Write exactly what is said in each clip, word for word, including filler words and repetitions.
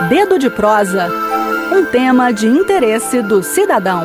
Dedo de Prosa, um tema de interesse do cidadão.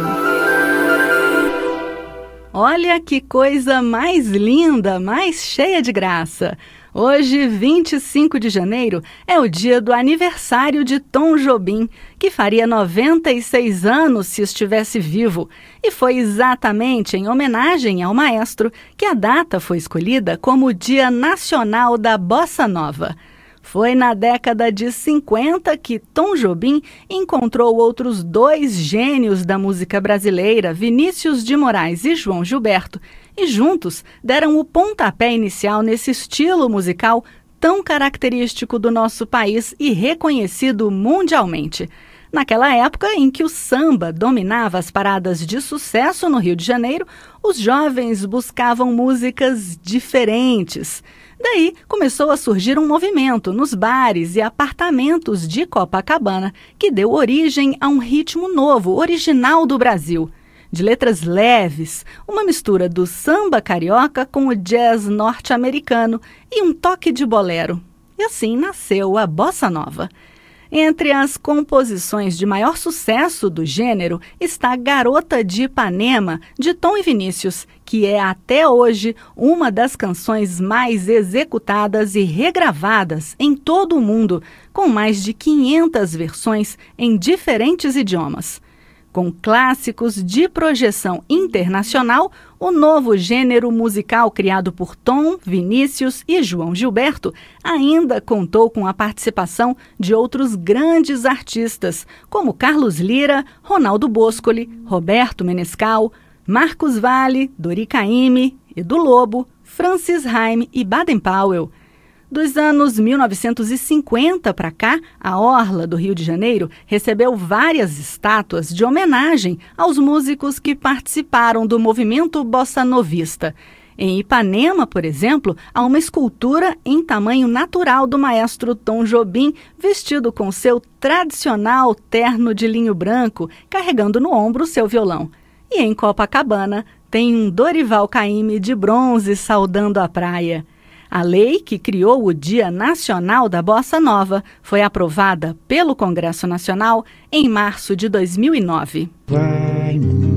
Olha que coisa mais linda, mais cheia de graça! Hoje, vinte e cinco de janeiro, é o dia do aniversário de Tom Jobim, que faria noventa e seis anos se estivesse vivo. E foi exatamente em homenagem ao maestro que a data foi escolhida como o Dia Nacional da Bossa Nova. Foi na década de cinquenta que Tom Jobim encontrou outros dois gênios da música brasileira, Vinícius de Moraes e João Gilberto, e juntos deram o pontapé inicial nesse estilo musical tão característico do nosso país e reconhecido mundialmente. Naquela época em que o samba dominava as paradas de sucesso no Rio de Janeiro, os jovens buscavam músicas diferentes. Daí começou a surgir um movimento nos bares e apartamentos de Copacabana que deu origem a um ritmo novo, original do Brasil. De letras leves, uma mistura do samba carioca com o jazz norte-americano e um toque de bolero. E assim nasceu a Bossa Nova. Entre as composições de maior sucesso do gênero está Garota de Ipanema, de Tom e Vinícius, que é até hoje uma das canções mais executadas e regravadas em todo o mundo, com mais de quinhentas versões em diferentes idiomas. Com clássicos de projeção internacional, o novo gênero musical criado por Tom, Vinícius e João Gilberto ainda contou com a participação de outros grandes artistas, como Carlos Lyra, Ronaldo Boscoli, Roberto Menescal, Marcos Valle, Dori Caymmi, Edu Lobo, Francis Haime e Baden Powell. Dos anos mil novecentos e cinquenta para cá, a Orla do Rio de Janeiro recebeu várias estátuas de homenagem aos músicos que participaram do movimento bossa-novista. Em Ipanema, por exemplo, há uma escultura em tamanho natural do maestro Tom Jobim, vestido com seu tradicional terno de linho branco, carregando no ombro seu violão. E em Copacabana tem um Dorival Caymmi de bronze saudando a praia. A lei que criou o Dia Nacional da Bossa Nova foi aprovada pelo Congresso Nacional em março de dois mil e nove. Vai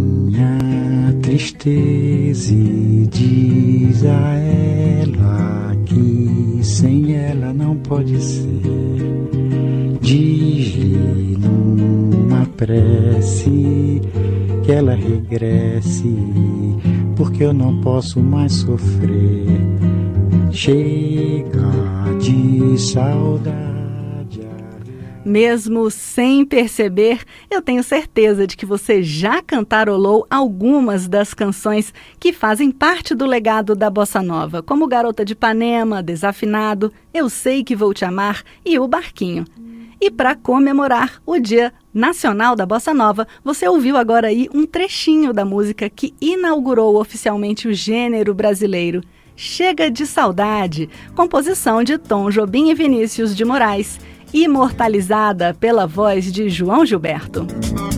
minha tristeza e diz a ela que sem ela não pode ser. Diz-lhe numa prece que ela regresse, porque eu não posso mais sofrer. Chega de saudade. Mesmo sem perceber, eu tenho certeza de que você já cantarolou algumas das canções que fazem parte do legado da Bossa Nova, como Garota de Ipanema, Desafinado, Eu Sei Que Vou Te Amar e O Barquinho. E para comemorar o Dia Nacional da Bossa Nova, você ouviu agora aí um trechinho da música que inaugurou oficialmente o gênero brasileiro. Chega de Saudade, composição de Tom Jobim e Vinícius de Moraes, imortalizada pela voz de João Gilberto.